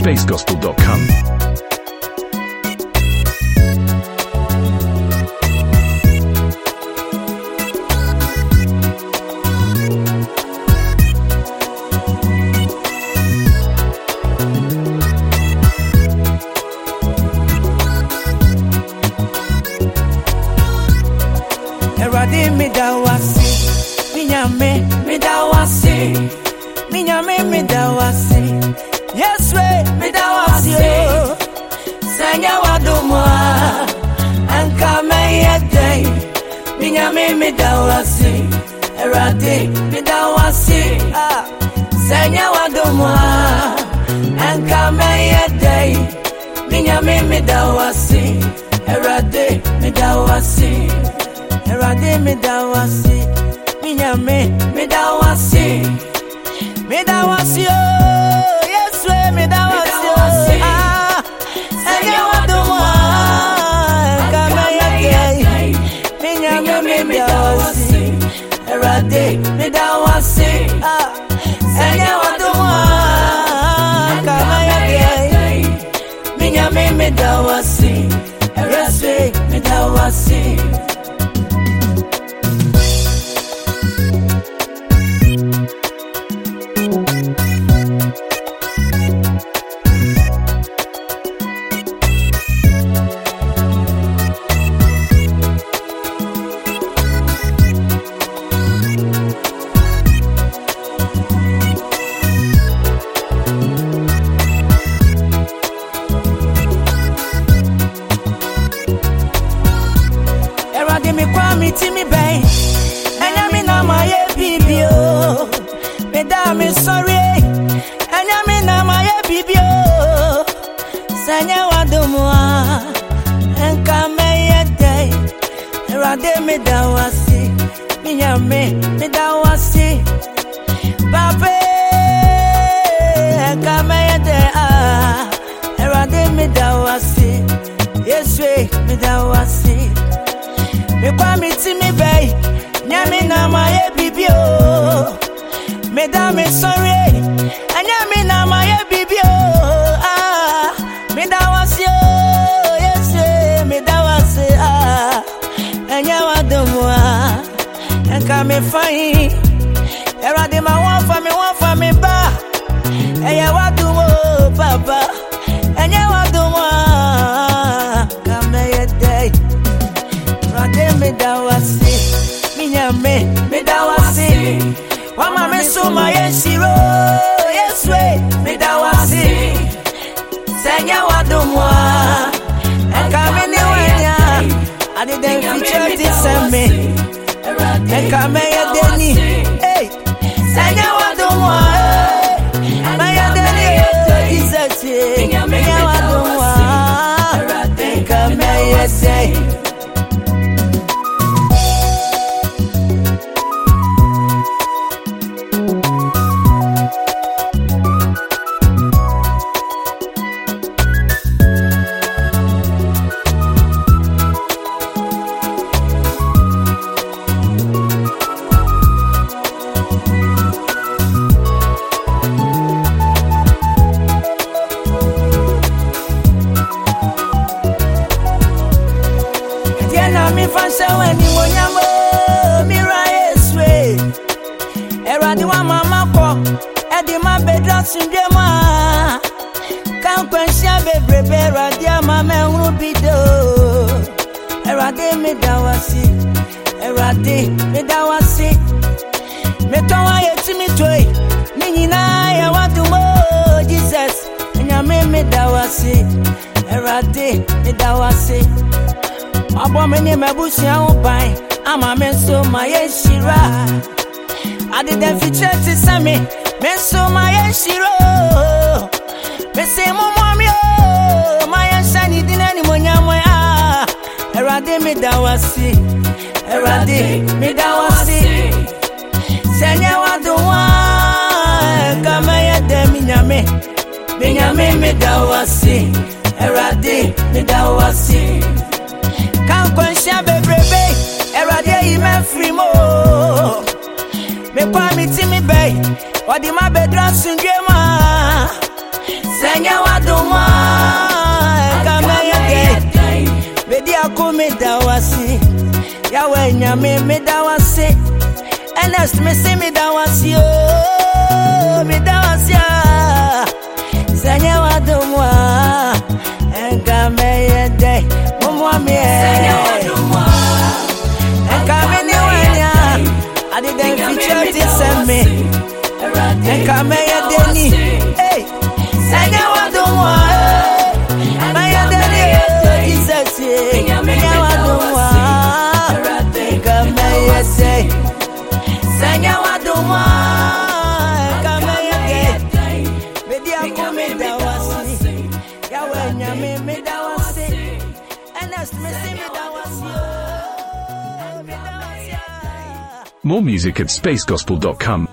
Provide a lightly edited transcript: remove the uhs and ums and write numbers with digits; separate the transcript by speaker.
Speaker 1: spacegospel.com.
Speaker 2: Eradi mi dawasi, mi dawasi, mi dawasi. Yes we mi dawasi o, sanya wadumwa, anka me yedei. Mi dawasi, eradi mi dawasi, sanya wadumwa, anka me yedei. Mi dawasi, eradi mi dawasi. Erade mi dawasi, mi dawasi, oh, yes we mi dawasi, anya wadumwa, kama yake, mi dawasi, erade mi dawasi, anya wadumwa, kama yake, mi dawasi, yes we mi dawasi. Me bay, and I'm in my BBO. Madame is sorry, and I'm in my BBO. Sanya Wadumwa, and come a day. Rade me dawasi, me dawasi. Pape, come a day. Rade me dawasi, yes, me dawasi. Me kwa mi ti mi bay, nyami na maye bibio. Me da me sorry, nyami na maye bibio. Me da wasi o, yes me da wasi enya wadumwa, enka me fine. Erade ma wan fa me ba. Eya wadumo papa, enya wadumwa, kame ye day. Me dawasi, me dawasi. Wama me suma yeshiro, yes we. Me dawasi, senya wadumwa, enka me ni wenya. I didn't feature this and me, enka me yedeni. Hey, senya wadumwa, me yedeni. Jesus, senya wadumwa, enka me yedeni. Mi fanse weni monyamo mira eswe eradi wa mama ko edi ma bedra sindema kan kwansia bebrebe eradi ama me huru bido eradi me dawasi me towa yetimi toy ni nyina ya wadumo Jesus nyame me dawasi eradi me dawasi. Abo meni mebusia upai ama menso mayeshira. I didn't feature to sami menso mayeshiro. Me say mo mommy o mayeshani dinani monyamo ah. Erade me dawasi, me dawasi. Senya wadumwa kama yede minyame me dawasi. Erade me dawasi. Kan kwansha bebrebe erade ime free mo. Me kwa mi ti mi bay, odi ma bedra sundwema. Senya ako me da wasi Yahweh nyame me da wasi Ernest me see me da wasi oh me da wasi Sanya wadumwa enka me yede mumwa me Sanya wadumwa enka me ni wanya I didn't feature this and me enka me yede ni hey Sanya wadumwa me yede ni Jesus Sanya wadumwa enka me yede Sanya wadumwa enka me yede Bedi akome da wasi Yahweh nyame me da wasi Ernest me see me da wasi
Speaker 1: More music at spacegospel.com.